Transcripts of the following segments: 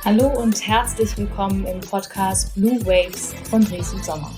Hallo und herzlich willkommen im Podcast Blue Waves von Dresden Sommer.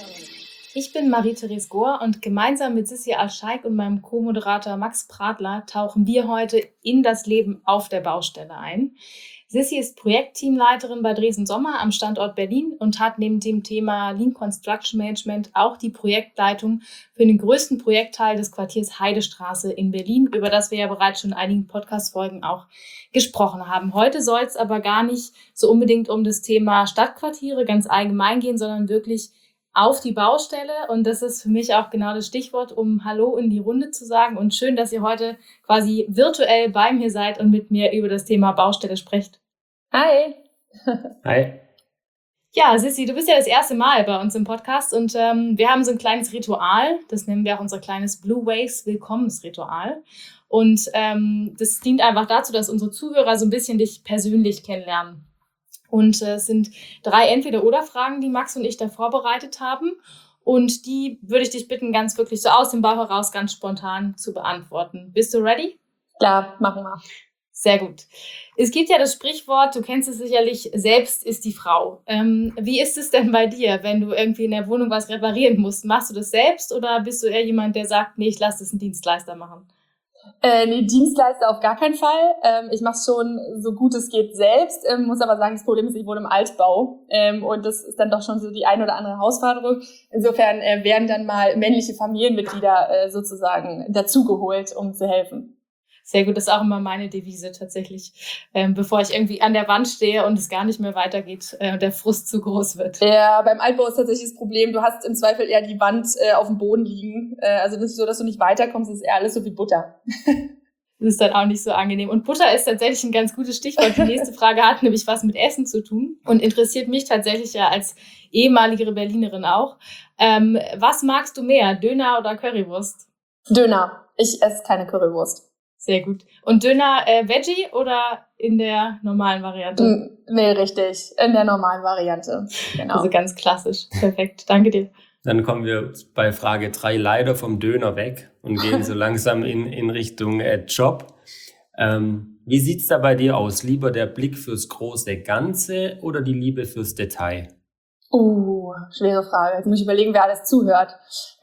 Ich bin Marie-Therese Gohr und gemeinsam mit Sissi Alscheik und meinem Co-Moderator Max Pradler tauchen wir heute in das Leben auf der Baustelle ein. Sissi ist Projektteamleiterin bei Dresden Sommer am Standort Berlin und hat neben dem Thema Lean Construction Management auch die Projektleitung für den größten Projektteil des Quartiers Heidestraße in Berlin, über das wir ja bereits schon in einigen Podcast-Folgen auch gesprochen haben. Heute soll es aber gar nicht so unbedingt um das Thema Stadtquartiere ganz allgemein gehen, sondern wirklich auf die Baustelle. Und das ist für mich auch genau das Stichwort, um Hallo in die Runde zu sagen. Und schön, dass ihr heute quasi virtuell bei mir seid und mit mir über das Thema Baustelle sprecht. Hi. Hi. Ja, Sissi, du bist ja das erste Mal bei uns im Podcast und wir haben so ein kleines Ritual, das nennen wir auch unser kleines Blue Waves Willkommensritual. Und das dient einfach dazu, dass unsere Zuhörer so ein bisschen dich persönlich kennenlernen. Und es sind 3 Entweder-oder-Fragen, die Max und ich da vorbereitet haben. Und die würde ich dich bitten, ganz wirklich so aus dem Bauch heraus ganz spontan zu beantworten. Bist du ready? Klar, machen wir. Sehr gut. Es gibt ja das Sprichwort, du kennst es sicherlich, selbst ist die Frau. Wie ist es denn bei dir, wenn du irgendwie in der Wohnung was reparieren musst? Machst du das selbst oder bist du eher jemand, der sagt, nee, ich lasse das einen Dienstleister machen? Nee, Dienstleister auf gar keinen Fall. Ich mache es schon so gut es geht selbst, muss aber sagen, das Problem ist, ich wohne im Altbau und das ist dann doch schon so die ein oder andere Herausforderung. Insofern werden dann mal männliche Familienmitglieder sozusagen dazugeholt, um zu helfen. Sehr gut, das ist auch immer meine Devise tatsächlich, bevor ich irgendwie an der Wand stehe und es gar nicht mehr weitergeht und der Frust zu groß wird. Ja, beim Altbau ist tatsächlich das Problem, du hast im Zweifel eher die Wand auf dem Boden liegen. Also das ist so, dass du nicht weiterkommst, das ist eher alles so wie Butter. Das ist dann auch nicht so angenehm. Und Butter ist tatsächlich ein ganz gutes Stichwort. Die nächste Frage hat nämlich was mit Essen zu tun und interessiert mich tatsächlich ja als ehemalige Berlinerin auch. Was magst du mehr, Döner oder Currywurst? Döner. Ich esse keine Currywurst. Sehr gut. Und Döner Veggie oder in der normalen Variante? Nee, richtig. In der normalen Variante. Genau. Also ganz klassisch. Perfekt. Danke dir. Dann kommen wir bei Frage 3 leider vom Döner weg und gehen so langsam in Richtung Job. Wie sieht's da bei dir aus? Lieber der Blick fürs große Ganze oder die Liebe fürs Detail? Schwere Frage. Jetzt muss ich überlegen, wer alles zuhört.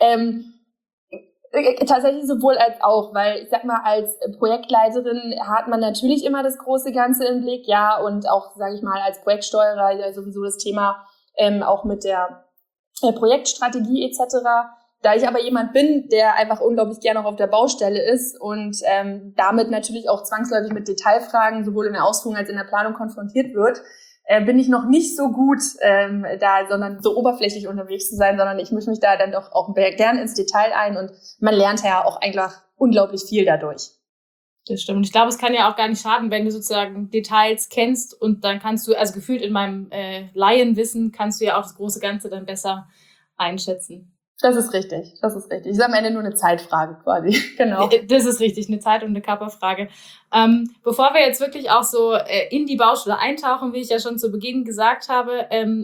Tatsächlich sowohl als auch, weil ich sag mal, als Projektleiterin hat man natürlich immer das große Ganze im Blick, ja, und auch, sage ich mal, als Projektsteuerer ja sowieso das Thema auch mit der Projektstrategie etc. Da ich aber jemand bin, der einfach unglaublich gerne auch auf der Baustelle ist und damit natürlich auch zwangsläufig mit Detailfragen sowohl in der Ausführung als in der Planung konfrontiert wird, bin ich noch nicht so gut sondern so oberflächlich unterwegs zu sein, sondern ich mische mich da dann doch auch gern ins Detail ein und man lernt ja auch einfach unglaublich viel dadurch. Das stimmt. Und ich glaube, es kann ja auch gar nicht schaden, wenn du sozusagen Details kennst und dann kannst du, also gefühlt in meinem Laienwissen, kannst du ja auch das große Ganze dann besser einschätzen. Das ist richtig, das ist richtig. Ist am Ende nur eine Zeitfrage quasi, genau. Das ist richtig, eine Zeit- und eine Kapperfrage. Bevor wir jetzt wirklich auch so in die Baustelle eintauchen, wie ich ja schon zu Beginn gesagt habe,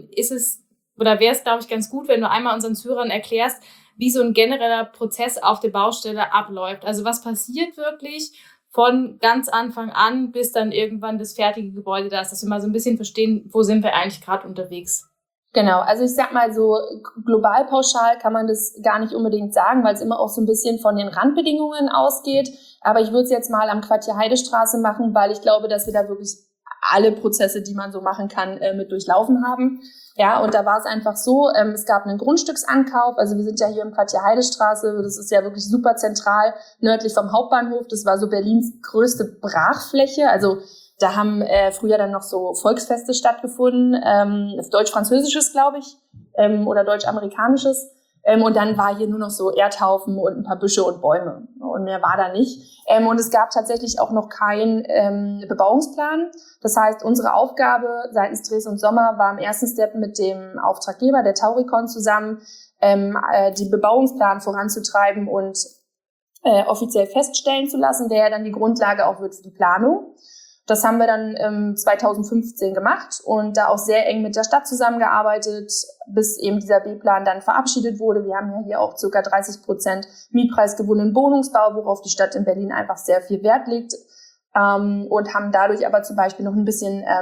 wäre es, glaube ich, ganz gut, wenn du einmal unseren Zuhörern erklärst, wie so ein genereller Prozess auf der Baustelle abläuft. Also was passiert wirklich von ganz Anfang an bis dann irgendwann das fertige Gebäude da ist, dass wir mal so ein bisschen verstehen, wo sind wir eigentlich gerade unterwegs. Genau, also ich sag mal so, global pauschal kann man das gar nicht unbedingt sagen, weil es immer auch so ein bisschen von den Randbedingungen ausgeht. Aber ich würde es jetzt mal am Quartier Heidestraße machen, weil ich glaube, dass wir da wirklich alle Prozesse, die man so machen kann, mit durchlaufen haben. Ja, und da war es einfach so, es gab einen Grundstücksankauf, also wir sind ja hier im Quartier Heidestraße, das ist ja wirklich super zentral, nördlich vom Hauptbahnhof, das war so Berlins größte Brachfläche, also da haben früher dann noch so Volksfeste stattgefunden, deutsch-französisches, glaube ich, oder deutsch-amerikanisches. Und dann war hier nur noch so Erdhaufen und ein paar Büsche und Bäume. Und mehr war da nicht. Und es gab tatsächlich auch noch keinen Bebauungsplan. Das heißt, unsere Aufgabe seitens Dresden Sommer war im ersten Step mit dem Auftraggeber, der Tauricon, zusammen, den Bebauungsplan voranzutreiben und offiziell feststellen zu lassen, der ja dann die Grundlage auch wird für die Planung. Das haben wir dann 2015 gemacht und da auch sehr eng mit der Stadt zusammengearbeitet, bis eben dieser B-Plan dann verabschiedet wurde. Wir haben ja hier auch ca. 30% mietpreisgebundenen Wohnungsbau, worauf die Stadt in Berlin einfach sehr viel Wert legt, und haben dadurch aber zum Beispiel noch ein bisschen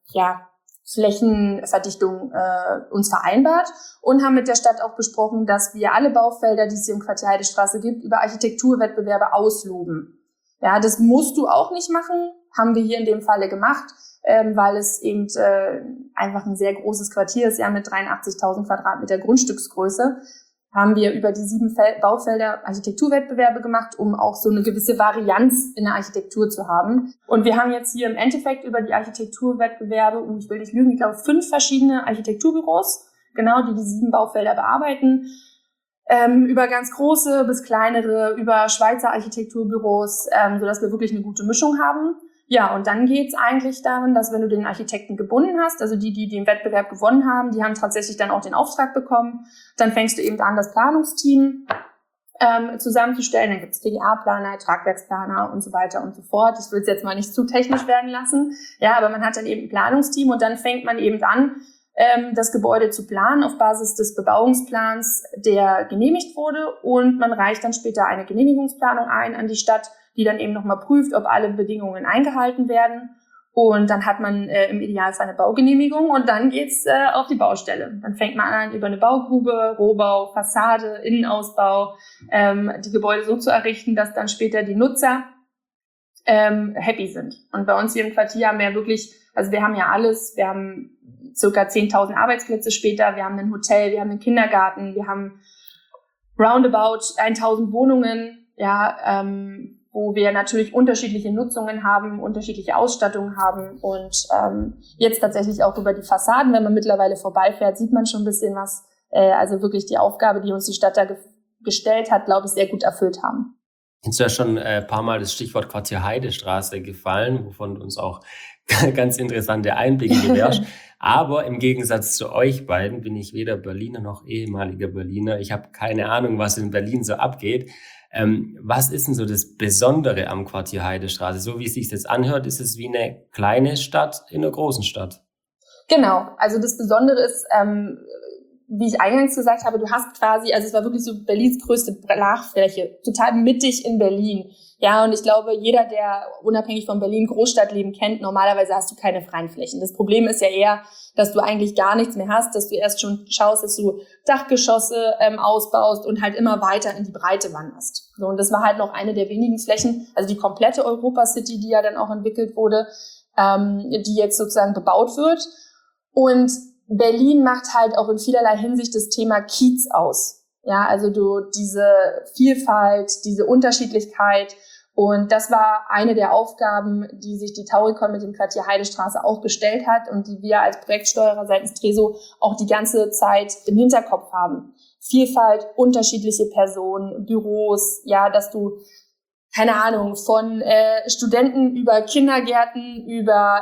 Flächenverdichtung uns vereinbart und haben mit der Stadt auch besprochen, dass wir alle Baufelder, die es hier im Quartier Heidestraße gibt, über Architekturwettbewerbe ausloben. Ja, das musst du auch nicht machen, haben wir hier in dem Falle gemacht, weil es eben einfach ein sehr großes Quartier ist, ja, mit 83.000 Quadratmeter Grundstücksgröße. Haben wir über die 7 Baufelder Architekturwettbewerbe gemacht, um auch so eine gewisse Varianz in der Architektur zu haben. Und wir haben jetzt hier im Endeffekt über die Architekturwettbewerbe, ich will nicht lügen, ich glaube 5 verschiedene Architekturbüros, genau, die 7 Baufelder bearbeiten, über ganz große bis kleinere, über Schweizer Architekturbüros, sodass wir wirklich eine gute Mischung haben. Ja, und dann geht's eigentlich darin, dass wenn du den Architekten gebunden hast, also die den Wettbewerb gewonnen haben, die haben tatsächlich dann auch den Auftrag bekommen, dann fängst du eben an, das Planungsteam zusammenzustellen. Dann gibt's TGA-Planer, Tragwerksplaner und so weiter und so fort. Ich will es jetzt mal nicht zu technisch werden lassen. Ja, aber man hat dann eben ein Planungsteam und dann fängt man eben an, das Gebäude zu planen auf Basis des Bebauungsplans, der genehmigt wurde, und man reicht dann später eine Genehmigungsplanung ein an die Stadt, die dann eben nochmal prüft, ob alle Bedingungen eingehalten werden. Und dann hat man im Idealfall eine Baugenehmigung und dann geht's auf die Baustelle. Dann fängt man an, über eine Baugrube, Rohbau, Fassade, Innenausbau, die Gebäude so zu errichten, dass dann später die Nutzer happy sind. Und bei uns hier im Quartier haben wir wirklich, also wir haben ja alles, wir haben circa 10.000 Arbeitsplätze später, wir haben ein Hotel, wir haben einen Kindergarten, wir haben roundabout 1.000 Wohnungen, ja, wo wir natürlich unterschiedliche Nutzungen haben, unterschiedliche Ausstattungen haben und jetzt tatsächlich auch über die Fassaden, wenn man mittlerweile vorbeifährt, sieht man schon ein bisschen was. Also wirklich die Aufgabe, die uns die Stadt da gestellt hat, glaube ich, sehr gut erfüllt haben. Jetzt ist ja schon ein paar Mal das Stichwort Quartier Heidestraße gefallen, wovon du uns auch ganz interessante Einblicke gewährst. Aber im Gegensatz zu euch beiden bin ich weder Berliner noch ehemaliger Berliner. Ich habe keine Ahnung, was in Berlin so abgeht. Was ist denn so das Besondere am Quartier Heidestraße? So wie es sich jetzt anhört, ist es wie eine kleine Stadt in einer großen Stadt. Genau, also das Besondere ist, wie ich eingangs gesagt habe, du hast quasi, also es war wirklich so Berlins größte Brachfläche, total mittig in Berlin. Ja, und ich glaube, jeder, der unabhängig von Berlin Großstadtleben kennt, normalerweise hast du keine freien Flächen. Das Problem ist ja eher, dass du eigentlich gar nichts mehr hast, dass du erst schon schaust, dass du Dachgeschosse ausbaust und halt immer weiter in die Breite wanderst. So, und das war halt noch eine der wenigen Flächen, also die komplette Europa City, die ja dann auch entwickelt wurde, die jetzt sozusagen bebaut wird. Und Berlin macht halt auch in vielerlei Hinsicht das Thema Kiez aus. Ja, also diese Vielfalt, diese Unterschiedlichkeit. Und das war eine der Aufgaben, die sich die Tauricon mit dem Quartier Heidestraße auch gestellt hat und die wir als Projektsteuerer seitens Treso auch die ganze Zeit im Hinterkopf haben. Vielfalt, unterschiedliche Personen, Büros, ja, dass du, keine Ahnung, von Studenten über Kindergärten, über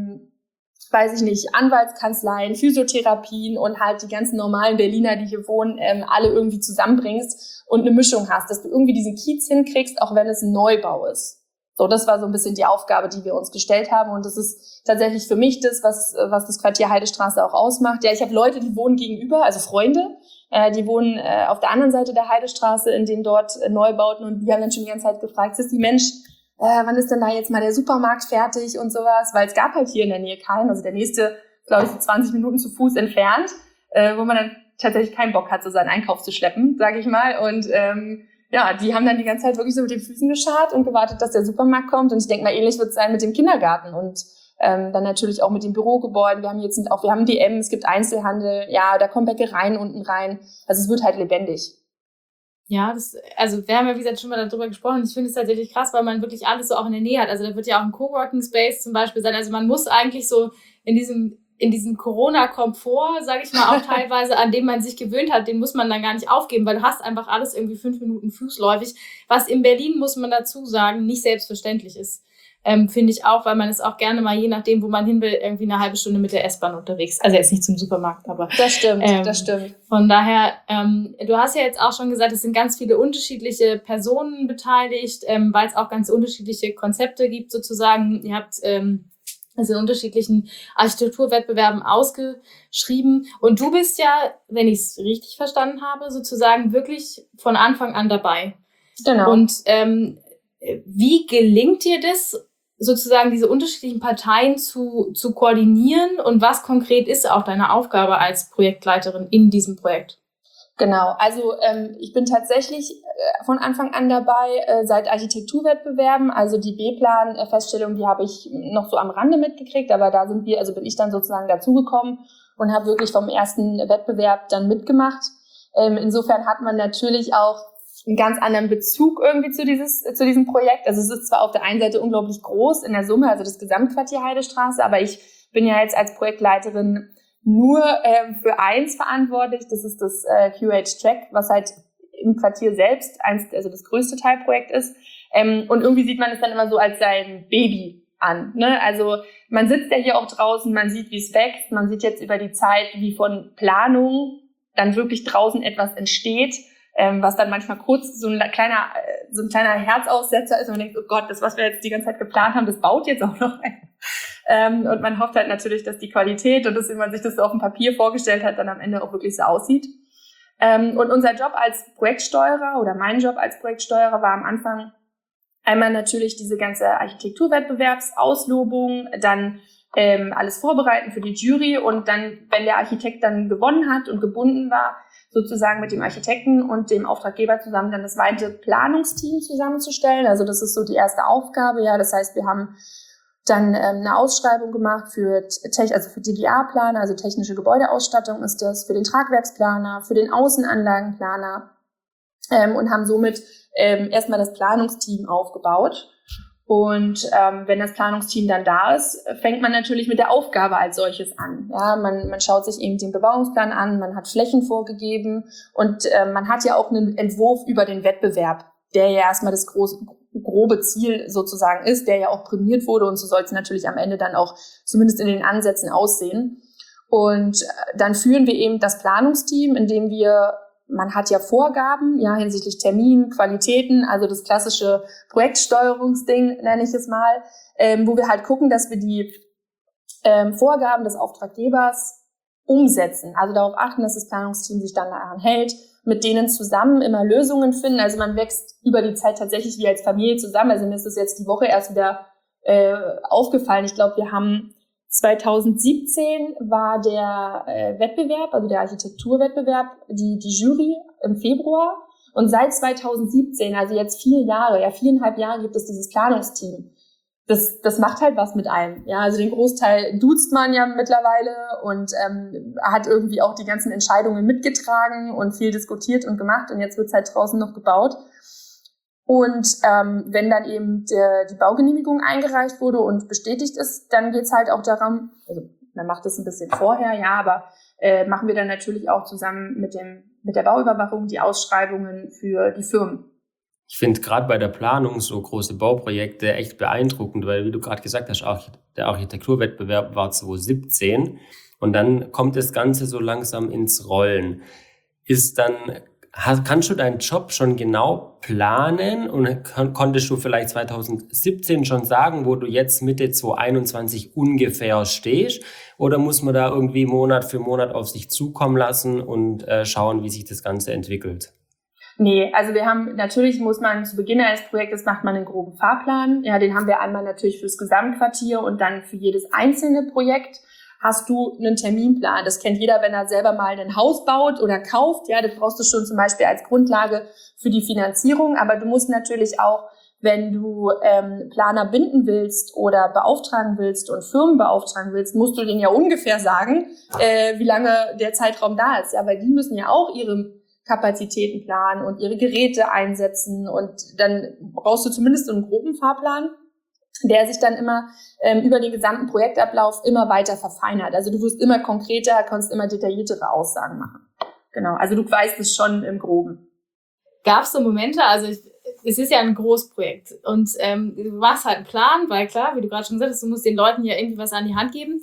weiß ich nicht, Anwaltskanzleien, Physiotherapien und halt die ganzen normalen Berliner, die hier wohnen, alle irgendwie zusammenbringst und eine Mischung hast, dass du irgendwie diesen Kiez hinkriegst, auch wenn es ein Neubau ist. So, das war so ein bisschen die Aufgabe, die wir uns gestellt haben, und das ist tatsächlich für mich das, was das Quartier Heidestraße auch ausmacht. Ja, ich habe Leute, die wohnen gegenüber, also Freunde, die wohnen auf der anderen Seite der Heidestraße in den dort Neubauten, und die haben dann schon die ganze Zeit gefragt, ist die Mensch, wann ist denn da jetzt mal der Supermarkt fertig und sowas, weil es gab halt hier in der Nähe keinen, also der nächste, glaube ich, so 20 Minuten zu Fuß entfernt, wo man dann tatsächlich keinen Bock hat, so seinen Einkauf zu schleppen, sage ich mal, und ja, die haben dann die ganze Zeit wirklich so mit den Füßen gescharrt und gewartet, dass der Supermarkt kommt, und ich denke mal, ähnlich wird es sein mit dem Kindergarten und dann natürlich auch mit den Bürogebäuden. Wir haben DM, es gibt Einzelhandel, ja, da kommen Bäckereien unten rein, also es wird halt lebendig. Ja, also wir haben ja, wie gesagt, schon mal darüber gesprochen. Ich finde es tatsächlich krass, weil man wirklich alles so auch in der Nähe hat. Also da wird ja auch ein Coworking Space zum Beispiel sein. Also man muss eigentlich so in diesem Corona-Komfort, sage ich mal, auch teilweise, an dem man sich gewöhnt hat, den muss man dann gar nicht aufgeben, weil du hast einfach alles irgendwie 5 Minuten fußläufig, was in Berlin, muss man dazu sagen, nicht selbstverständlich ist. Finde ich auch, weil man ist auch gerne mal, je nachdem, wo man hin will, irgendwie eine halbe Stunde mit der S-Bahn unterwegs. Also jetzt nicht zum Supermarkt, aber... Das stimmt. Von daher, du hast ja jetzt auch schon gesagt, es sind ganz viele unterschiedliche Personen beteiligt, weil es auch ganz unterschiedliche Konzepte gibt sozusagen. Ihr habt also in unterschiedlichen Architekturwettbewerben ausgeschrieben. Und du bist ja, wenn ich es richtig verstanden habe, sozusagen wirklich von Anfang an dabei. Genau. Und wie gelingt dir das, sozusagen diese unterschiedlichen Parteien zu koordinieren und was konkret ist auch deine Aufgabe als Projektleiterin in diesem Projekt? Genau, also ich bin tatsächlich von Anfang an dabei, seit Architekturwettbewerben, also die B-Plan-Feststellung, die habe ich noch so am Rande mitgekriegt, aber da bin ich dann sozusagen dazugekommen und habe wirklich vom ersten Wettbewerb dann mitgemacht. Insofern hat man natürlich auch einen ganz anderen Bezug irgendwie zu diesem Projekt. Also es ist zwar auf der einen Seite unglaublich groß in der Summe, also das Gesamtquartier Heidestraße, aber ich bin ja jetzt als Projektleiterin nur für eins verantwortlich. Das ist das QH-Track, was halt im Quartier selbst also das größte Teilprojekt ist. Und irgendwie sieht man es dann immer so als sein Baby an. Ne? Also man sitzt ja hier auch draußen, man sieht, wie es wächst, man sieht jetzt über die Zeit, wie von Planung dann wirklich draußen etwas entsteht, was dann manchmal kurz so ein kleiner Herzaussetzer ist und man denkt, oh Gott, das, was wir jetzt die ganze Zeit geplant haben, das baut jetzt auch noch ein. Und man hofft halt natürlich, dass die Qualität und das, wie man sich das so auf dem Papier vorgestellt hat, dann am Ende auch wirklich so aussieht. Und unser Job als Projektsteuerer oder mein Job als Projektsteuerer war am Anfang einmal natürlich diese ganze Architekturwettbewerbsauslobung, dann alles vorbereiten für die Jury und dann, wenn der Architekt dann gewonnen hat und gebunden war, sozusagen mit dem Architekten und dem Auftraggeber zusammen dann das weitere Planungsteam zusammenzustellen. Also das ist so die erste Aufgabe. Ja, das heißt, wir haben dann eine Ausschreibung gemacht für DGA-Planer, also technische Gebäudeausstattung ist das, für den Tragwerksplaner, für den Außenanlagenplaner und haben somit erstmal das Planungsteam aufgebaut. Und wenn das Planungsteam dann da ist, fängt man natürlich mit der Aufgabe als solches an. Ja, man schaut sich eben den Bebauungsplan an, man hat Flächen vorgegeben und man hat ja auch einen Entwurf über den Wettbewerb, der ja erstmal das grobe Ziel sozusagen ist, der ja auch prämiert wurde und so soll es natürlich am Ende dann auch zumindest in den Ansätzen aussehen. Und dann führen wir eben das Planungsteam, indem man hat ja Vorgaben, ja, hinsichtlich Termin, Qualitäten, also das klassische Projektsteuerungsding, nenne ich es mal, wo wir halt gucken, dass wir die Vorgaben des Auftraggebers umsetzen. Also darauf achten, dass das Planungsteam sich dann daran hält, mit denen zusammen immer Lösungen finden. Also man wächst über die Zeit tatsächlich wie als Familie zusammen. Also mir ist das jetzt die Woche erst wieder aufgefallen. Ich glaube, wir haben 2017 war der Wettbewerb, also der Architekturwettbewerb, die Jury im Februar. Und seit 2017, also jetzt 4,5 Jahre gibt es dieses Planungsteam. Das macht halt was mit einem. Ja, also den Großteil duzt man ja mittlerweile und hat irgendwie auch die ganzen Entscheidungen mitgetragen und viel diskutiert und gemacht. Und jetzt wird's halt draußen noch gebaut. Und wenn dann eben die Baugenehmigung eingereicht wurde und bestätigt ist, dann geht's halt auch darum, also man macht das ein bisschen vorher, ja, aber machen wir dann natürlich auch zusammen mit der Bauüberwachung die Ausschreibungen für die Firmen. Ich finde gerade bei der Planung so große Bauprojekte echt beeindruckend, weil, wie du gerade gesagt hast, auch der Architekturwettbewerb war 2017 und dann kommt das Ganze so langsam ins Rollen. Kannst du deinen Job schon genau planen und konntest du vielleicht 2017 schon sagen, wo du jetzt Mitte 2021 ungefähr stehst? Oder muss man da irgendwie Monat für Monat auf sich zukommen lassen und schauen, wie sich das Ganze entwickelt? Nee, also muss man zu Beginn eines Projektes macht man einen groben Fahrplan. Ja, den haben wir einmal natürlich fürs Gesamtquartier und dann für jedes einzelne Projekt hast du einen Terminplan. Das kennt jeder, wenn er selber mal ein Haus baut oder kauft. Ja, das brauchst du schon zum Beispiel als Grundlage für die Finanzierung. Aber du musst natürlich auch, wenn du Planer binden willst oder beauftragen willst und Firmen beauftragen willst, musst du denen ja ungefähr sagen, wie lange der Zeitraum da ist. Ja, weil die müssen ja auch ihre Kapazitäten planen und ihre Geräte einsetzen. Und dann brauchst du zumindest so einen groben Fahrplan, der sich dann immer über den gesamten Projektablauf immer weiter verfeinert. Also du wirst immer konkreter, kannst immer detailliertere Aussagen machen. Genau, also du weißt es schon im Groben. Gab es so Momente, also es ist ja ein Großprojekt und du machst halt einen Plan, weil klar, wie du gerade schon gesagt hast, du musst den Leuten ja irgendwie was an die Hand geben.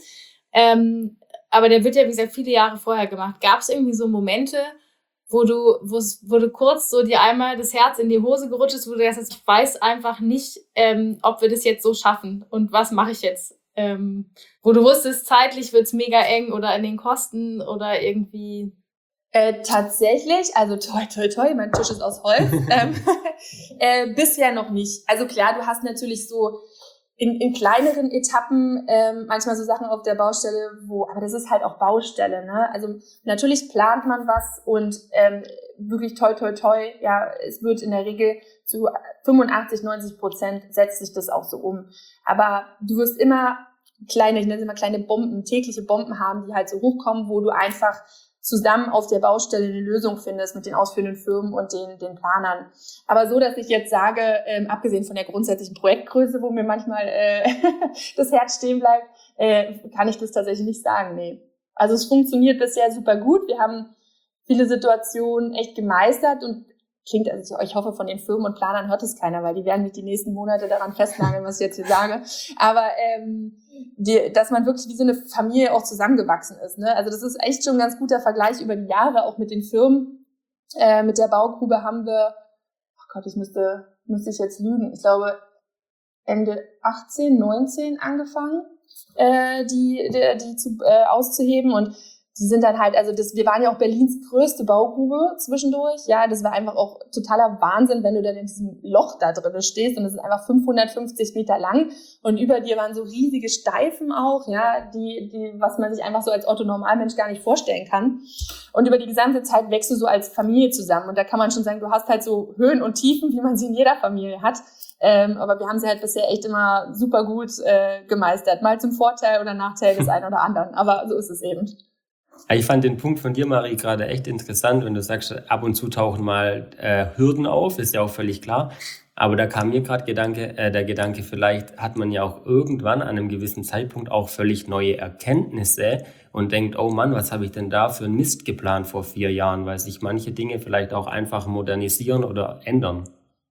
Aber der wird ja, wie gesagt, viele Jahre vorher gemacht. Gab es irgendwie so Momente, wo du kurz so dir einmal das Herz in die Hose gerutscht ist, wo du gesagt hast, ich weiß einfach nicht, ob wir das jetzt so schaffen und was mache ich jetzt? Wo du wusstest, zeitlich wird's mega eng oder in den Kosten oder irgendwie... Tatsächlich, also toi, toi, toi, mein Tisch ist aus Holz, bisher noch nicht. Also klar, du hast natürlich so in kleineren Etappen manchmal so Sachen auf der Baustelle, aber das ist halt auch Baustelle, ne? Also natürlich plant man was und wirklich toi, toi, toi, ja, es wird in der Regel zu 85-90% setzt sich das auch so um. Aber du wirst immer ich nenne es immer kleine Bomben, tägliche Bomben haben, die halt so hochkommen, wo du einfach zusammen auf der Baustelle eine Lösung findest mit den ausführenden Firmen und den Planern. Aber so, dass ich jetzt sage, abgesehen von der grundsätzlichen Projektgröße, wo mir manchmal das Herz stehen bleibt, kann ich das tatsächlich nicht sagen, nee. Also es funktioniert bisher super gut. Wir haben viele Situationen echt gemeistert und also ich hoffe, von den Firmen und Planern hört es keiner, weil die werden mich die nächsten Monate daran festnageln, was ich jetzt hier sage. Aber dass man wirklich wie so eine Familie auch zusammengewachsen ist, ne? Also das ist echt schon ein ganz guter Vergleich über die Jahre, auch mit den Firmen. Mit der Baugrube haben wir, oh Gott, müsste ich jetzt lügen, ich glaube Ende 18, 19 angefangen, die auszuheben und die sind dann halt, wir waren ja auch Berlins größte Baugrube zwischendurch, ja, das war einfach auch totaler Wahnsinn, wenn du dann in diesem Loch da drin stehst und es ist einfach 550 Meter lang und über dir waren so riesige Steifen auch, ja, die was man sich einfach so als Otto-Normalmensch gar nicht vorstellen kann und über die gesamte Zeit wächst du so als Familie zusammen und da kann man schon sagen, du hast halt so Höhen und Tiefen, wie man sie in jeder Familie hat, aber wir haben sie halt bisher echt immer super gut gemeistert, mal zum Vorteil oder Nachteil des einen oder anderen, aber so ist es eben. Ich fand den Punkt von dir, Marie, gerade echt interessant, wenn du sagst, ab und zu tauchen mal Hürden auf, ist ja auch völlig klar. Aber da kam mir gerade der Gedanke, vielleicht hat man ja auch irgendwann an einem gewissen Zeitpunkt auch völlig neue Erkenntnisse und denkt, oh Mann, was habe ich denn da für einen Mist geplant vor 4 Jahren, weil sich manche Dinge vielleicht auch einfach modernisieren oder ändern.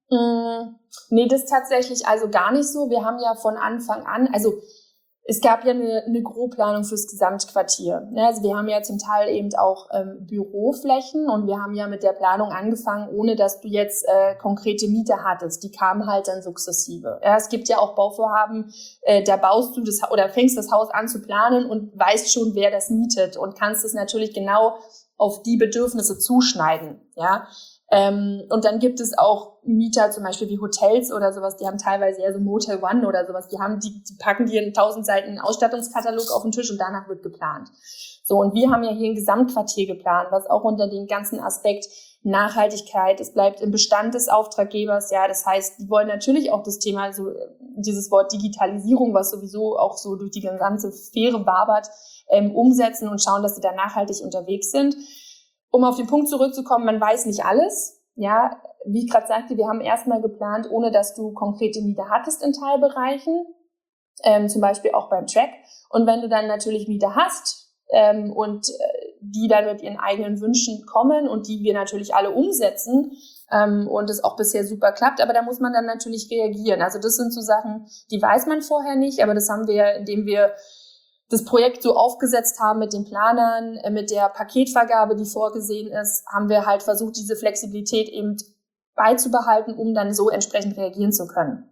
Nee, das tatsächlich also gar nicht so. Wir haben ja von Anfang an, also es gab ja eine Grobplanung fürs Gesamtquartier. Ja, also wir haben ja zum Teil eben auch Büroflächen und wir haben ja mit der Planung angefangen, ohne dass du jetzt konkrete Mieter hattest. Die kamen halt dann sukzessive. Ja, es gibt ja auch Bauvorhaben, da baust du das oder fängst das Haus an zu planen und weißt schon, wer das mietet und kannst es natürlich genau auf die Bedürfnisse zuschneiden. Ja. Und dann gibt es auch Mieter, zum Beispiel wie Hotels oder sowas, die haben teilweise eher so Motel One oder sowas, die packen dir einen 1000 Seiten Ausstattungskatalog auf den Tisch und danach wird geplant. So, und wir haben ja hier ein Gesamtquartier geplant, was auch unter den ganzen Aspekt Nachhaltigkeit, es bleibt im Bestand des Auftraggebers, ja, das heißt, die wollen natürlich auch das Thema, so dieses Wort Digitalisierung, was sowieso auch so durch die ganze Sphäre wabert, umsetzen und schauen, dass sie da nachhaltig unterwegs sind. Um auf den Punkt zurückzukommen, man weiß nicht alles. Ja, wie ich gerade sagte, wir haben erstmal geplant, ohne dass du konkrete Mieter hattest in Teilbereichen, zum Beispiel auch beim Track. Und wenn du dann natürlich Mieter hast die dann mit ihren eigenen Wünschen kommen und die wir natürlich alle umsetzen und es auch bisher super klappt, aber da muss man dann natürlich reagieren. Also das sind so Sachen, die weiß man vorher nicht, aber das haben wir, indem wir das Projekt so aufgesetzt haben mit den Planern, mit der Paketvergabe, die vorgesehen ist, haben wir halt versucht, diese Flexibilität eben beizubehalten, um dann so entsprechend reagieren zu können.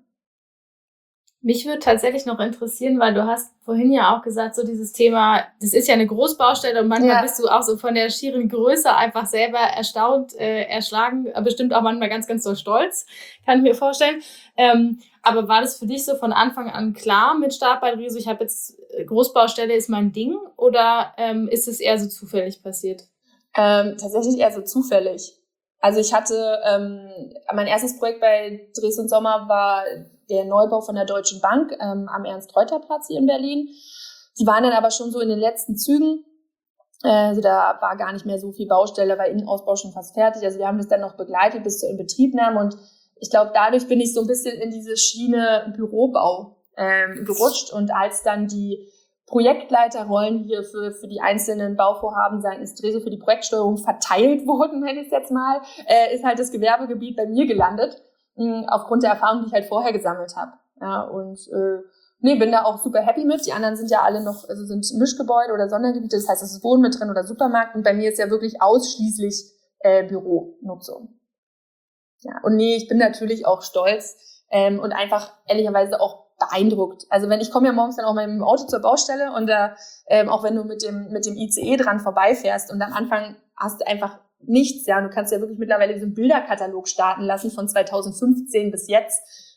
Mich würde tatsächlich noch interessieren, weil du hast vorhin ja auch gesagt, so dieses Thema, das ist ja eine Großbaustelle und manchmal bist du auch so von der schieren Größe einfach selber erstaunt, erschlagen, bestimmt auch manchmal ganz, ganz so stolz, kann ich mir vorstellen. Aber war das für dich so von Anfang an klar mit Start bei Riso, ich habe jetzt Großbaustelle ist mein Ding oder ist es eher so zufällig passiert? Tatsächlich eher so zufällig. Also ich hatte, mein erstes Projekt bei Dres & Sommer war der Neubau von der Deutschen Bank am Ernst-Reuter-Platz hier in Berlin. Die waren dann aber schon so in den letzten Zügen. Also da war gar nicht mehr so viel Baustelle, war Innenausbau schon fast fertig. Also wir haben das dann noch begleitet bis zur Inbetriebnahme und ich glaube, dadurch bin ich so ein bisschen in diese Schiene Bürobau gerutscht und als dann die Projektleiterrollen hier für die einzelnen Bauvorhaben seitens Dreso für die Projektsteuerung verteilt wurden, nenne ich es jetzt mal, ist halt das Gewerbegebiet bei mir gelandet, aufgrund der Erfahrung, die ich halt vorher gesammelt habe. Ja, und bin da auch super happy mit. Die anderen sind ja alle noch, also sind Mischgebäude oder Sondergebiete, das heißt, es ist Wohnen mit drin oder Supermarkt und bei mir ist ja wirklich ausschließlich Büronutzung. Ja, und ich bin natürlich auch stolz und einfach ehrlicherweise auch beeindruckt. Also ich komme ja morgens dann auch mal mit dem Auto zur Baustelle und auch wenn du mit dem ICE dran vorbeifährst und am Anfang hast du einfach nichts, ja, und du kannst ja wirklich mittlerweile diesen Bilderkatalog starten lassen von 2015 bis jetzt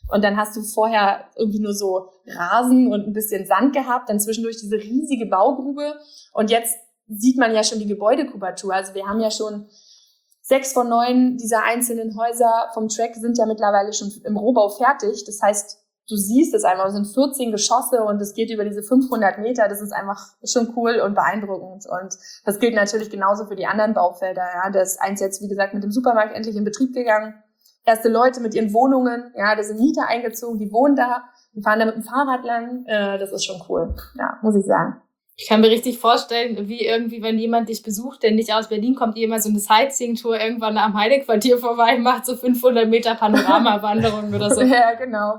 Und dann hast du vorher irgendwie nur so Rasen und ein bisschen Sand gehabt, dann zwischendurch diese riesige Baugrube. Und jetzt sieht man ja schon die Gebäudekubatur. Also wir haben ja schon 6 von 9 dieser einzelnen Häuser vom Track sind ja mittlerweile schon im Rohbau fertig. Das heißt, du siehst es einfach, es sind 14 Geschosse und es geht über diese 500 Meter. Das ist einfach schon cool und beeindruckend. Und das gilt natürlich genauso für die anderen Baufelder. Ja, da ist eins jetzt, wie gesagt, mit dem Supermarkt endlich in Betrieb gegangen. Erste Leute mit ihren Wohnungen, ja, da sind Mieter eingezogen, die wohnen da, die fahren da mit dem Fahrrad lang. Das ist schon cool, ja, muss ich sagen. Ich kann mir richtig vorstellen, wie irgendwie, wenn jemand dich besucht, der nicht aus Berlin kommt, die immer so eine Sightseeing-Tour irgendwann am Heidequartier vorbei macht, so 500 Meter Panoramawanderung oder so. Ja, genau.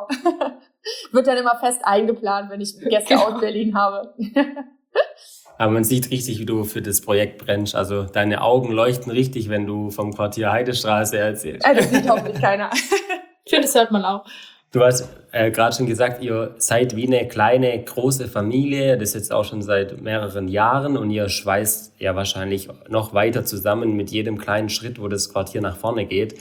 Wird dann immer fest eingeplant, wenn ich Gäste aus Berlin habe. Aber man sieht richtig, wie du für das Projekt brennst. Also deine Augen leuchten richtig, wenn du vom Quartier Heidestraße erzählst. Das sieht hoffentlich keiner. Ich finde, das hört man auch. Du hast gerade schon gesagt, ihr seid wie eine kleine, große Familie. Das jetzt auch schon seit mehreren Jahren. Und ihr schweißt ja wahrscheinlich noch weiter zusammen mit jedem kleinen Schritt, wo das Quartier nach vorne geht.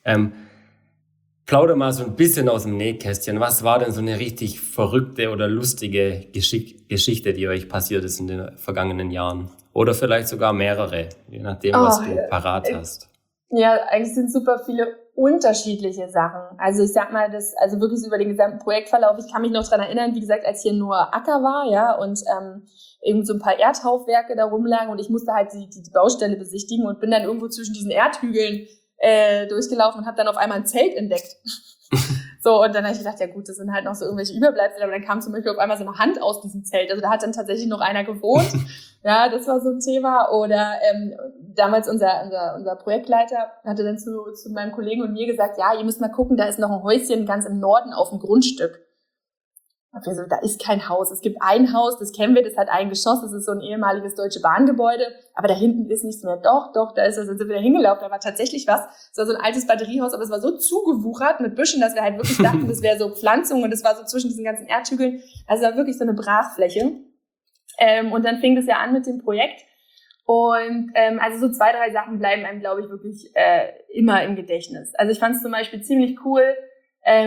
Plauder mal so ein bisschen aus dem Nähkästchen. Was war denn so eine richtig verrückte oder lustige Geschichte, die euch passiert ist in den vergangenen Jahren? Oder vielleicht sogar mehrere, je nachdem, was du parat hast. Ja, eigentlich sind super viele unterschiedliche Sachen. Also ich sag mal, also wirklich so über den gesamten Projektverlauf. Ich kann mich noch dran erinnern, wie gesagt, als hier nur Acker war, ja, und eben so ein paar Erdhaufwerke da rumlagen und ich musste halt die Baustelle besichtigen und bin dann irgendwo zwischen diesen Erdhügeln durchgelaufen und habe dann auf einmal ein Zelt entdeckt. So, und dann habe ich gedacht, ja gut, das sind halt noch so irgendwelche Überbleibsel, aber dann kam zum Beispiel auf einmal so eine Hand aus diesem Zelt. Also da hat dann tatsächlich noch einer gewohnt. Ja, das war so ein Thema. Oder damals unser Projektleiter hatte dann zu meinem Kollegen und mir gesagt, ja, ihr müsst mal gucken, da ist noch ein Häuschen ganz im Norden auf dem Grundstück. Und wir so, da ist kein Haus. Es gibt ein Haus, das kennen wir, das hat ein Geschoss, das ist so ein ehemaliges Deutsche Bahngebäude, aber da hinten ist nichts mehr. Doch, da ist das, dann sind wir da hingelaufen, da war tatsächlich was. Es war so ein altes Batteriehaus, aber es war so zugewuchert mit Büschen, dass wir halt wirklich dachten, das wäre so Pflanzung und es war so zwischen diesen ganzen Erdhügeln. Also es war wirklich so eine Brachfläche. Und dann fing das ja an mit dem Projekt. Und also so 2, 3 Sachen bleiben einem, glaube ich, wirklich immer im Gedächtnis. Also ich fand es zum Beispiel ziemlich cool. Da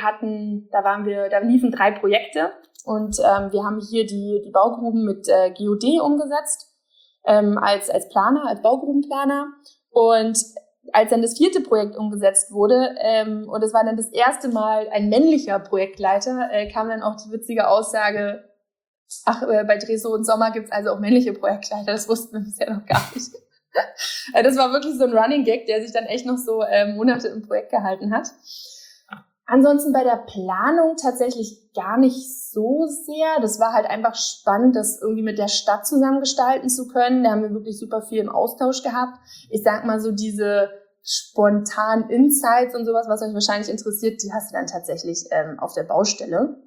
liefen 3 Projekte und wir haben hier die Baugruben mit GOD umgesetzt als Planer, als Baugrubenplaner. Und als dann das 4. Projekt umgesetzt wurde und es war dann das erste Mal ein männlicher Projektleiter, kam dann auch die witzige Aussage, bei Dreso und Sommer gibt's also auch männliche Projektleiter, das wussten wir bisher noch gar nicht. Das war wirklich so ein Running Gag, der sich dann echt noch so Monate im Projekt gehalten hat. Ansonsten bei der Planung tatsächlich gar nicht so sehr. Das war halt einfach spannend, das irgendwie mit der Stadt zusammen gestalten zu können. Da haben wir wirklich super viel im Austausch gehabt. Ich sag mal so diese spontanen Insights und sowas, was euch wahrscheinlich interessiert, die hast du dann tatsächlich auf der Baustelle.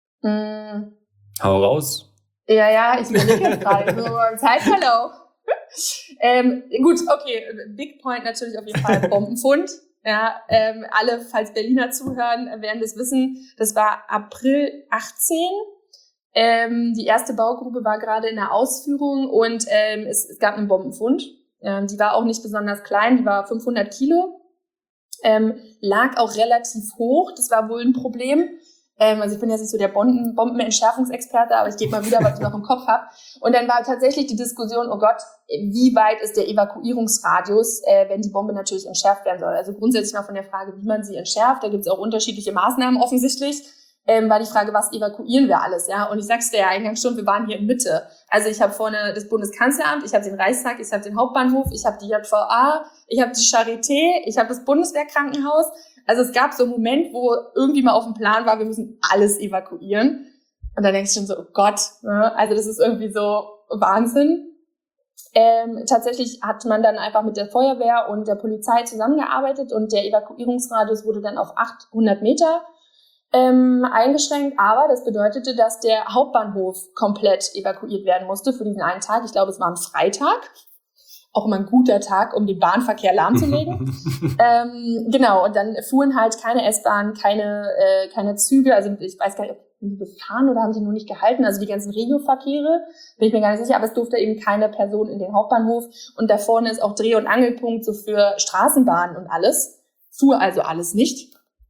Hau raus. Ja, ich überlege jetzt gerade so im Zeitverlauf. Gut, okay, Big Point natürlich auf jeden Fall Bombenfund. Ja, alle, falls Berliner zuhören, werden das wissen. Das war April 18. Die erste Baugrube war gerade in der Ausführung und es gab einen Bombenfund. Die war auch nicht besonders klein, die war 500 Kilo. Lag auch relativ hoch, das war wohl ein Problem. Also ich bin jetzt nicht so der Bombenentschärfungsexperte, aber ich gebe mal wieder, was ich noch im Kopf habe. Und dann war tatsächlich die Diskussion, oh Gott, wie weit ist der Evakuierungsradius, wenn die Bombe natürlich entschärft werden soll. Also grundsätzlich mal von der Frage, wie man sie entschärft, da gibt es auch unterschiedliche Maßnahmen offensichtlich, war die Frage, was evakuieren wir alles, ja? Und ich sag's dir ja eingangs schon, wir waren hier in Mitte. Also ich habe vorne das Bundeskanzleramt, ich habe den Reichstag, ich habe den Hauptbahnhof, ich habe die JVA, ich habe die Charité, ich habe das Bundeswehrkrankenhaus. Also es gab so einen Moment, wo irgendwie mal auf dem Plan war, wir müssen alles evakuieren. Und dann denkst du schon so, oh Gott, ne? Also das ist irgendwie so Wahnsinn. Tatsächlich hat man dann einfach mit der Feuerwehr und der Polizei zusammengearbeitet und der Evakuierungsradius wurde dann auf 800 Meter eingeschränkt. Aber das bedeutete, dass der Hauptbahnhof komplett evakuiert werden musste für diesen einen Tag. Ich glaube, es war ein Freitag. Auch immer ein guter Tag, um den Bahnverkehr lahmzulegen. Genau, und dann fuhren halt keine S-Bahn, keine Züge, also ich weiß gar nicht, ob die gefahren oder haben sie nur nicht gehalten, also die ganzen Regioverkehre, bin ich mir gar nicht sicher, aber es durfte eben keine Person in den Hauptbahnhof und da vorne ist auch Dreh- und Angelpunkt so für Straßenbahnen und alles, fuhr also alles nicht.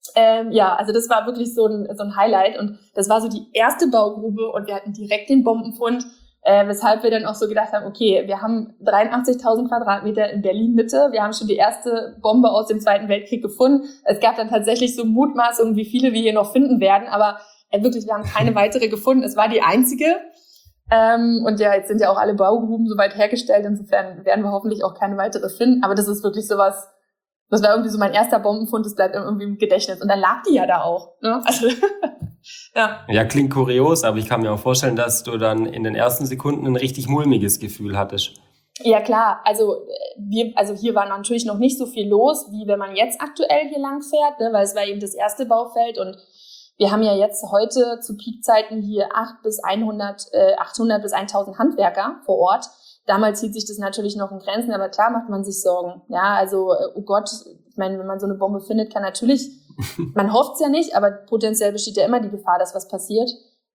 Ja, also das war wirklich so ein Highlight und das war so die erste Baugrube und wir hatten direkt den Bombenfund, weshalb wir dann auch so gedacht haben, okay, wir haben 83.000 Quadratmeter in Berlin-Mitte, wir haben schon die erste Bombe aus dem Zweiten Weltkrieg gefunden. Es gab dann tatsächlich so Mutmaßungen, wie viele wir hier noch finden werden, aber wirklich, wir haben keine weitere gefunden. Es war die einzige. Und ja, jetzt sind ja auch alle Baugruben soweit hergestellt, insofern werden wir hoffentlich auch keine weitere finden, aber das ist wirklich sowas. Das war irgendwie so mein erster Bombenfund, das bleibt irgendwie im Gedächtnis. Und dann lag die ja da auch. Ne? Also, ja. Ja, klingt kurios, aber ich kann mir auch vorstellen, dass du dann in den ersten Sekunden ein richtig mulmiges Gefühl hattest. Ja, klar. Also hier war natürlich noch nicht so viel los, wie wenn man jetzt aktuell hier lang fährt, ne? Weil es war eben das erste Baufeld und wir haben ja jetzt heute zu Peakzeiten hier 800 bis 1000 Handwerker vor Ort. Damals hielt sich das natürlich noch in Grenzen, aber klar macht man sich Sorgen. Ja, also, oh Gott, ich meine, wenn man so eine Bombe findet, kann natürlich, man hofft es ja nicht, aber potenziell besteht ja immer die Gefahr, dass was passiert.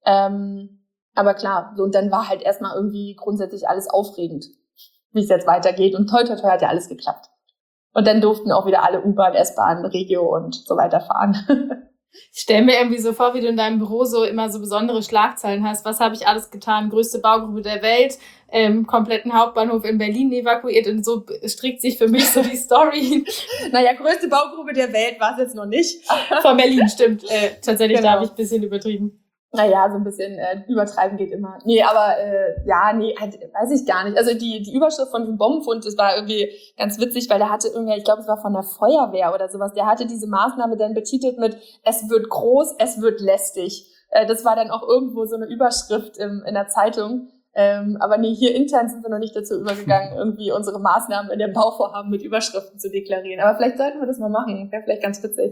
Aber klar, so, und dann war halt erstmal irgendwie grundsätzlich alles aufregend, wie es jetzt weitergeht. Und toi, toi, toi hat ja alles geklappt. Und dann durften auch wieder alle U-Bahn, S-Bahn, Regio und so weiter fahren. Ich stelle mir irgendwie so vor, wie du in deinem Büro so immer so besondere Schlagzeilen hast. Was habe ich alles getan? Größte Baugrube der Welt, kompletten Hauptbahnhof in Berlin evakuiert und so strickt sich für mich so die Story. Naja, größte Baugrube der Welt war es jetzt noch nicht. Von Berlin, stimmt. Tatsächlich, Genau. Da habe ich ein bisschen übertrieben. Naja, so ein bisschen übertreiben geht immer. Nee, aber weiß ich gar nicht. Also die Überschrift von dem Bombenfund, das war irgendwie ganz witzig, weil der hatte irgendwie, ich glaube, es war von der Feuerwehr oder sowas, der hatte diese Maßnahme dann betitelt mit "Es wird groß, es wird lästig". Das war dann auch irgendwo so eine Überschrift in der Zeitung. Aber nee, hier intern sind wir noch nicht dazu übergegangen, irgendwie unsere Maßnahmen in dem Bauvorhaben mit Überschriften zu deklarieren. Aber vielleicht sollten wir das mal machen. Wäre vielleicht ganz witzig.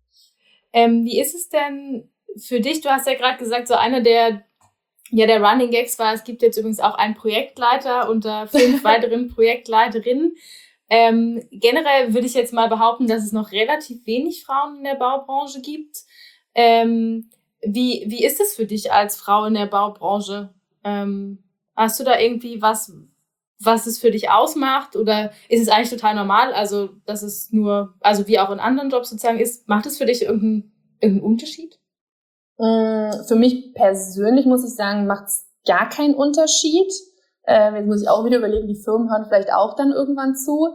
Wie ist es denn für dich? Du hast ja gerade gesagt, so einer der Running Gags war, es gibt jetzt übrigens auch einen Projektleiter unter 5 weiteren Projektleiterinnen. Generell würde ich jetzt mal behaupten, dass es noch relativ wenig Frauen in der Baubranche gibt. Wie ist es für dich als Frau in der Baubranche? Hast du da irgendwie was es für dich ausmacht? Oder ist es eigentlich total normal? Also, dass es nur, also wie auch in anderen Jobs sozusagen ist, macht es für dich irgendeinen Unterschied? Für mich persönlich muss ich sagen, macht es gar keinen Unterschied. Jetzt muss ich auch wieder überlegen, die Firmen hören vielleicht auch dann irgendwann zu.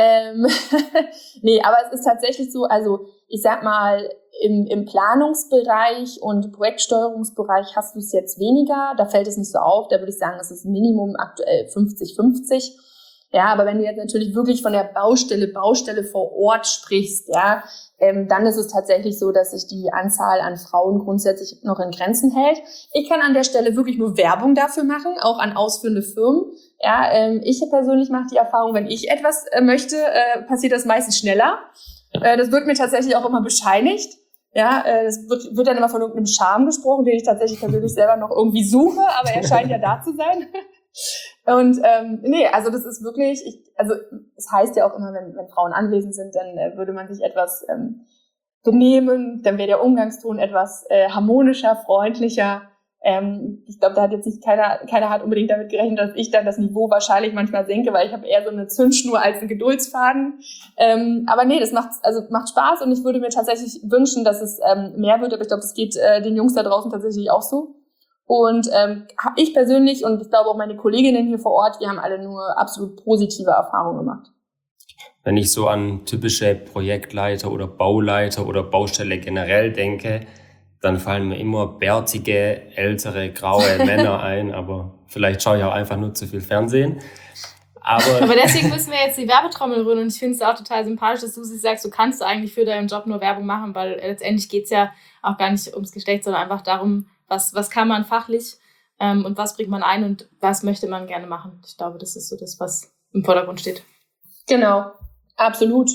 Nee, aber es ist tatsächlich so, also ich sag mal, im Planungsbereich und Projektsteuerungsbereich hast du es jetzt weniger, da fällt es nicht so auf, da würde ich sagen, es ist Minimum aktuell 50-50. Ja, aber wenn du jetzt natürlich wirklich von der Baustelle vor Ort sprichst, ja, dann ist es tatsächlich so, dass sich die Anzahl an Frauen grundsätzlich noch in Grenzen hält. Ich kann an der Stelle wirklich nur Werbung dafür machen, auch an ausführende Firmen. Ja, ich persönlich mache die Erfahrung, wenn ich etwas möchte, passiert das meistens schneller. Das wird mir tatsächlich auch immer bescheinigt. Ja, das wird dann immer von irgendeinem Charme gesprochen, den ich tatsächlich persönlich selber noch irgendwie suche, aber er scheint ja da zu sein. Und nee, also das ist wirklich, es heißt ja auch immer, wenn Frauen anwesend sind, dann würde man sich etwas benehmen, dann wäre der Umgangston etwas harmonischer, freundlicher. Ich glaube, da hat jetzt nicht keiner hat unbedingt damit gerechnet, dass ich dann das Niveau wahrscheinlich manchmal senke, weil ich habe eher so eine Zündschnur als einen Geduldsfaden. Aber nee, das macht Spaß und ich würde mir tatsächlich wünschen, dass es mehr wird, aber ich glaube, das geht den Jungs da draußen tatsächlich auch so. Und ich persönlich und ich glaube auch meine Kolleginnen hier vor Ort, wir haben alle nur absolut positive Erfahrungen gemacht. Wenn ich so an typische Projektleiter oder Bauleiter oder Baustelle generell denke, dann fallen mir immer bärtige, ältere, graue Männer ein, aber vielleicht schaue ich auch einfach nur zu viel Fernsehen. Aber deswegen müssen wir jetzt die Werbetrommel rühren und ich finde es auch total sympathisch, dass du sagst, du kannst eigentlich für deinen Job nur Werbung machen, weil letztendlich geht es ja auch gar nicht ums Geschlecht, sondern einfach darum, was kann man fachlich und was bringt man ein und was möchte man gerne machen. Ich glaube, das ist so das, was im Vordergrund steht. Genau, absolut.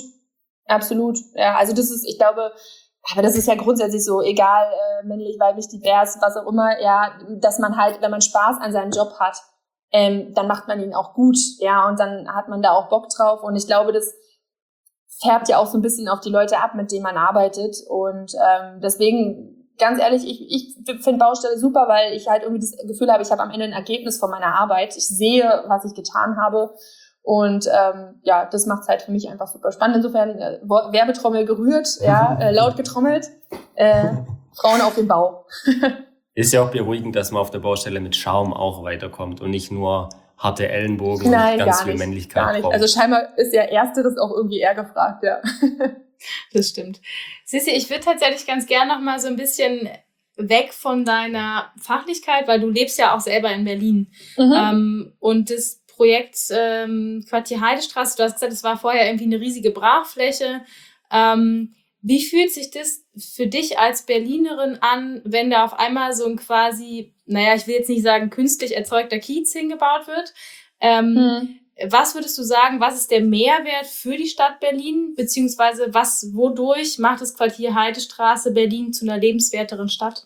Ja, also das ist, ich glaube, aber das ist ja grundsätzlich so, egal, männlich, weiblich, divers, was auch immer, ja, dass man halt, wenn man Spaß an seinem Job hat, dann macht man ihn auch gut, ja, und dann hat man da auch Bock drauf und ich glaube, das färbt ja auch so ein bisschen auf die Leute ab, mit denen man arbeitet und deswegen, ganz ehrlich, ich finde Baustelle super, weil ich halt irgendwie das Gefühl habe, ich habe am Ende ein Ergebnis von meiner Arbeit, ich sehe, was ich getan habe Und ja, das macht es halt für mich einfach super spannend. Insofern Werbetrommel gerührt, laut getrommelt, Frauen auf dem Bau. Ist ja auch beruhigend, dass man auf der Baustelle mit Charme auch weiterkommt und nicht nur harte Ellenbogen Nein, und ganz gar viel nicht, Männlichkeit gar nicht. braucht. Also scheinbar ist ja Ersteres auch irgendwie eher gefragt, ja. Das stimmt. Sissi, ich würde tatsächlich ganz gerne noch mal so ein bisschen weg von deiner Fachlichkeit, weil du lebst ja auch selber in Berlin. Und das Projekt Quartier Heidestraße, du hast gesagt, es war vorher irgendwie eine riesige Brachfläche. Wie fühlt sich das für dich als Berlinerin an, wenn da auf einmal so ein quasi, naja, ich will jetzt nicht sagen künstlich erzeugter Kiez hingebaut wird? Was würdest du sagen, was ist der Mehrwert für die Stadt Berlin, beziehungsweise wodurch macht das Quartier Heidestraße Berlin zu einer lebenswerteren Stadt?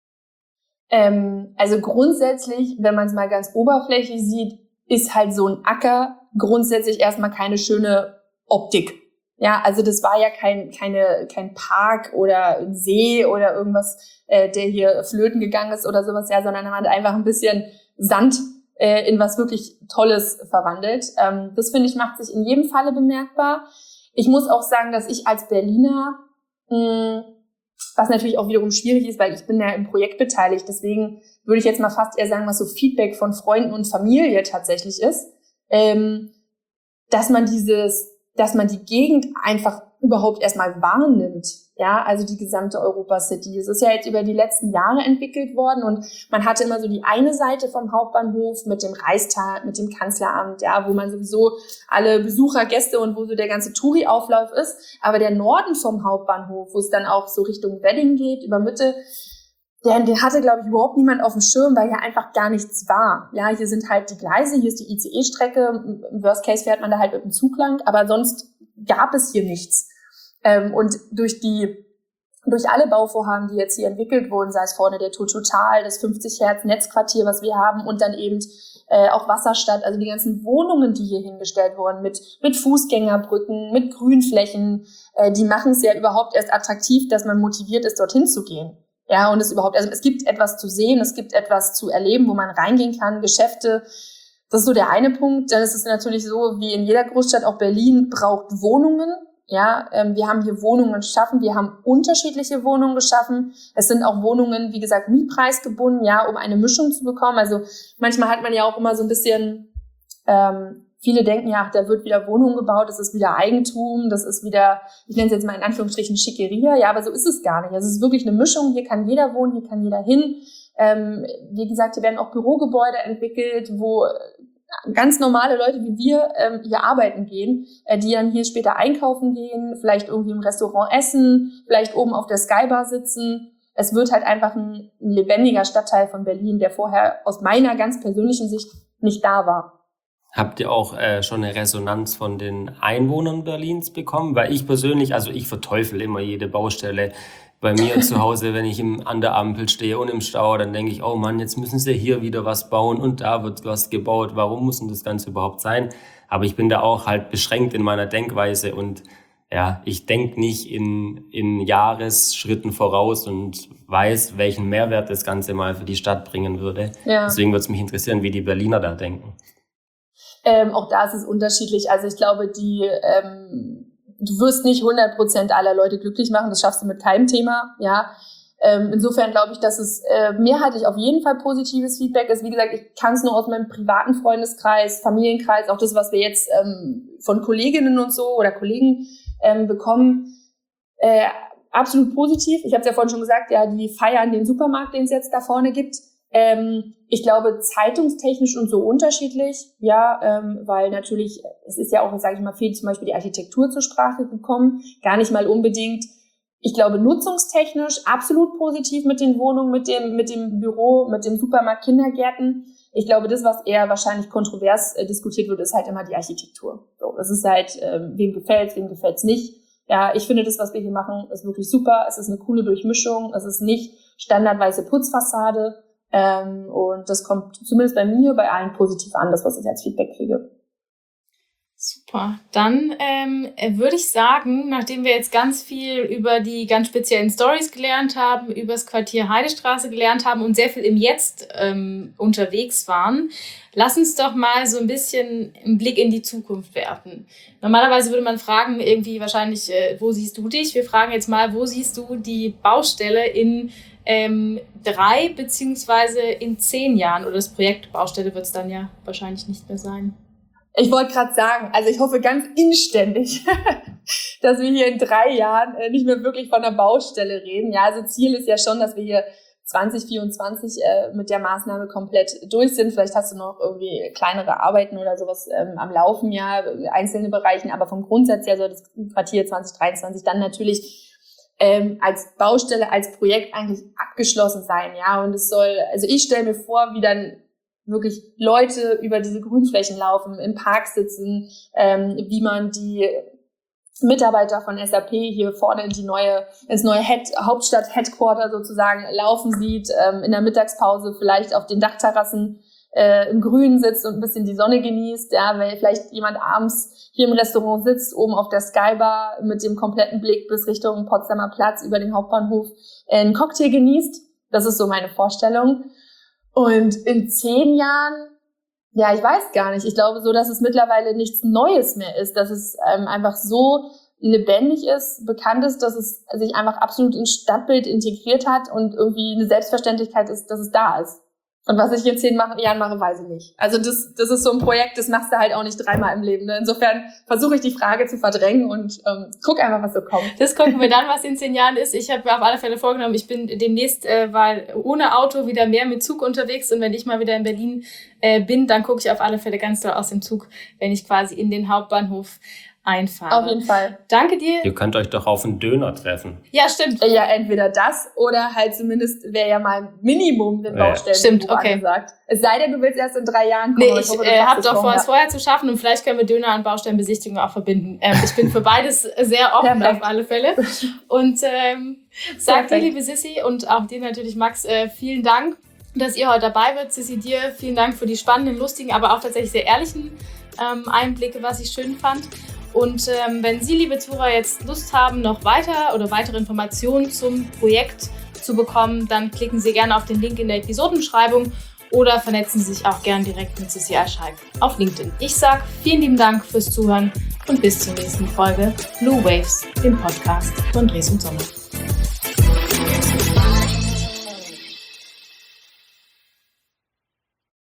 Also grundsätzlich, wenn man es mal ganz oberflächlich sieht, ist halt so ein Acker grundsätzlich erstmal keine schöne Optik. Ja, also das war ja kein Park oder ein See oder irgendwas, der hier flöten gegangen ist oder sowas, ja, sondern man hat einfach ein bisschen Sand in was wirklich Tolles verwandelt. Das, finde ich, macht sich in jedem Falle bemerkbar. Ich muss auch sagen, dass ich als Berliner, was natürlich auch wiederum schwierig ist, weil ich bin ja im Projekt beteiligt, deswegen würde ich jetzt mal fast eher sagen, was so Feedback von Freunden und Familie tatsächlich ist, dass man die Gegend einfach überhaupt erstmal wahrnimmt. Ja, also die gesamte Europa-City. Es ist ja jetzt über die letzten Jahre entwickelt worden und man hatte immer so die eine Seite vom Hauptbahnhof mit dem Reichstag, mit dem Kanzleramt, ja, wo man sowieso alle Besucher, Gäste und wo so der ganze Touri-Auflauf ist. Aber der Norden vom Hauptbahnhof, wo es dann auch so Richtung Wedding geht, über Mitte, den hatte, glaube ich, überhaupt niemand auf dem Schirm, weil hier einfach gar nichts war. Ja, hier sind halt die Gleise, hier ist die ICE-Strecke. Im Worst Case fährt man da halt mit dem Zug lang, aber sonst gab es hier nichts. Und durch alle Bauvorhaben, die jetzt hier entwickelt wurden, sei es vorne der Total, das 50 Hertz Netzquartier, was wir haben, und dann eben auch Wasserstadt, also die ganzen Wohnungen, die hier hingestellt wurden, mit Fußgängerbrücken, mit Grünflächen, die machen es ja überhaupt erst attraktiv, dass man motiviert ist, dorthin zu gehen. Ja, und es gibt etwas zu sehen, es gibt etwas zu erleben, wo man reingehen kann, Geschäfte. Das ist so der eine Punkt. Dann ist es natürlich so, wie in jeder Großstadt, auch Berlin braucht Wohnungen. Ja, wir haben hier Wohnungen geschaffen, wir haben unterschiedliche Wohnungen geschaffen. Es sind auch Wohnungen, wie gesagt, mietpreisgebunden, ja, um eine Mischung zu bekommen. Also manchmal hat man ja auch immer so ein bisschen, viele denken ja, da wird wieder Wohnung gebaut, das ist wieder Eigentum, das ist wieder, ich nenne es jetzt mal in Anführungsstrichen Schickeria, ja, aber so ist es gar nicht. Also es ist wirklich eine Mischung, hier kann jeder wohnen, hier kann jeder hin. Wie gesagt, hier werden auch Bürogebäude entwickelt, wo ganz normale Leute wie wir hier arbeiten gehen, die dann hier später einkaufen gehen, vielleicht irgendwie im Restaurant essen, vielleicht oben auf der Skybar sitzen. Es wird halt einfach ein lebendiger Stadtteil von Berlin, der vorher aus meiner ganz persönlichen Sicht nicht da war. Habt ihr auch schon eine Resonanz von den Einwohnern Berlins bekommen? Weil ich persönlich, also ich verteufel immer jede Baustelle. Bei mir zu Hause, wenn ich an der Ampel stehe und im Stau, dann denke ich, oh Mann, jetzt müssen sie hier wieder was bauen und da wird was gebaut. Warum muss denn das Ganze überhaupt sein? Aber ich bin da auch halt beschränkt in meiner Denkweise und ja, ich denke nicht in Jahresschritten voraus und weiß, welchen Mehrwert das Ganze mal für die Stadt bringen würde. Ja. Deswegen würde es mich interessieren, wie die Berliner da denken. Auch da ist es unterschiedlich. Also ich glaube, du wirst nicht 100% aller Leute glücklich machen, das schaffst du mit keinem Thema, ja. Insofern glaube ich, dass es mehrheitlich auf jeden Fall positives Feedback ist. Wie gesagt, ich kann es nur aus meinem privaten Freundeskreis, Familienkreis, auch das, was wir jetzt von Kolleginnen und so oder Kollegen bekommen, absolut positiv. Ich habe es ja vorhin schon gesagt, ja, die feiern den Supermarkt, den es jetzt da vorne gibt. Ich glaube, zeitungstechnisch und so unterschiedlich, ja, weil natürlich, es ist ja auch, sage ich mal, viel zum Beispiel die Architektur zur Sprache gekommen, gar nicht mal unbedingt. Ich glaube, nutzungstechnisch absolut positiv mit den Wohnungen, mit dem Büro, mit dem Supermarkt, Kindergärten. Ich glaube, das, was eher wahrscheinlich kontrovers diskutiert wird, ist halt immer die Architektur. So, das ist halt, wem gefällt's nicht. Ja, ich finde, das, was wir hier machen, ist wirklich super. Es ist eine coole Durchmischung. Es ist nicht standardweise Putzfassade. Und das kommt zumindest bei mir, bei allen positiv an, das, was ich als Feedback kriege. Super. Dann würde ich sagen, nachdem wir jetzt ganz viel über die ganz speziellen Stories gelernt haben, über das Quartier Heidestraße gelernt haben und sehr viel im Jetzt unterwegs waren, lass uns doch mal so ein bisschen einen Blick in die Zukunft werfen. Normalerweise würde man fragen, irgendwie wahrscheinlich, wo siehst du dich? Wir fragen jetzt mal, wo siehst du die Baustelle in 3 beziehungsweise in 10 Jahren? Oder das Projekt Baustelle wird es dann ja wahrscheinlich nicht mehr sein. Ich wollte gerade sagen, also ich hoffe ganz inständig, dass wir hier in 3 Jahren nicht mehr wirklich von der Baustelle reden. Ja, also Ziel ist ja schon, dass wir hier 2024 mit der Maßnahme komplett durch sind. Vielleicht hast du noch irgendwie kleinere Arbeiten oder sowas am Laufen, ja, einzelne Bereichen. Aber vom Grundsatz her soll das Quartier 2023 dann natürlich als Baustelle, als Projekt eigentlich abgeschlossen sein. Ja, und es soll, also ich stelle mir vor, wie dann wirklich Leute über diese Grünflächen laufen, im Park sitzen, wie man die Mitarbeiter von SAP hier vorne ins neue Hauptstadt-Headquarter sozusagen laufen sieht, in der Mittagspause vielleicht auf den Dachterrassen im Grünen sitzt und ein bisschen die Sonne genießt, ja, weil vielleicht jemand abends hier im Restaurant sitzt, oben auf der Skybar mit dem kompletten Blick bis Richtung Potsdamer Platz über den Hauptbahnhof einen Cocktail genießt. Das ist so meine Vorstellung. Und in 10 Jahren, ja, ich weiß gar nicht. Ich glaube so, dass es mittlerweile nichts Neues mehr ist, dass es einfach so lebendig ist, bekannt ist, dass es sich einfach absolut ins Stadtbild integriert hat und irgendwie eine Selbstverständlichkeit ist, dass es da ist. Und was ich in 10 Jahren mache, weiß ich nicht. Also das ist so ein Projekt, das machst du halt auch nicht 3-mal im Leben. Ne? Insofern versuche ich die Frage zu verdrängen und guck einfach, was so kommt. Das gucken wir dann, was in 10 Jahren ist. Ich habe mir auf alle Fälle vorgenommen, ich bin demnächst ohne Auto wieder mehr mit Zug unterwegs. Und wenn ich mal wieder in Berlin bin, dann gucke ich auf alle Fälle ganz doll aus dem Zug, wenn ich quasi in den Hauptbahnhof einfahre. Auf jeden Fall. Danke dir. Ihr könnt euch doch auf einen Döner treffen. Ja, stimmt. Ja, entweder das oder halt zumindest wäre ja mal Minimum den Baustellen. Stimmt, okay. Angesagt. Es sei denn, du willst erst in 3 Jahren kommen. Nee, ich habe doch vor, es vorher zu schaffen und vielleicht können wir Döner und Baustellenbesichtigung auch verbinden. Ich bin für beides sehr offen auf alle Fälle. Und sag dir, liebe Sissi, und auch dir natürlich, Max, vielen Dank, dass ihr heute dabei wart. Sissi, dir vielen Dank für die spannenden, lustigen, aber auch tatsächlich sehr ehrlichen Einblicke, was ich schön fand. Und wenn Sie, liebe Zuhörer, jetzt Lust haben, noch weitere Informationen zum Projekt zu bekommen, dann klicken Sie gerne auf den Link in der Episodenbeschreibung oder vernetzen Sie sich auch gerne direkt mit Sissi Alscheik auf LinkedIn. Ich sage vielen lieben Dank fürs Zuhören und bis zur nächsten Folge Blue Waves, dem Podcast von Dres und Sommer.